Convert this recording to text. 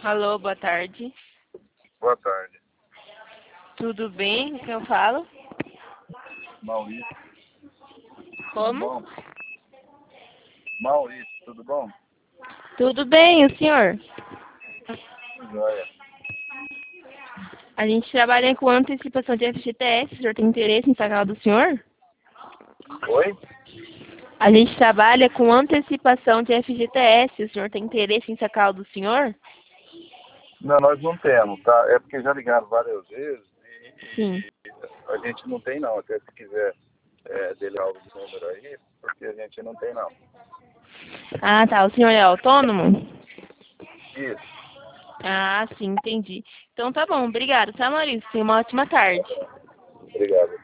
Alô, boa tarde. Boa tarde. Tudo bem? Com quem eu falo? Maurício, tudo Como? bom? Maurício, tudo bom? Tudo bem, o senhor? Joia. A gente trabalha com antecipação de FGTS. O senhor tem interesse em sacar do senhor? Oi? A gente trabalha com antecipação de FGTS. O senhor tem interesse em sacar o do senhor? Não, nós não temos, tá? É porque já ligaram várias vezes Sim. e a gente não tem não. Até se quiser delegar o número aí, porque a gente não tem não. Ah, tá. O senhor é autônomo? Isso. Ah, sim, entendi. Então tá bom, obrigado, tá, Maurício? Tenha uma ótima tarde. Obrigado.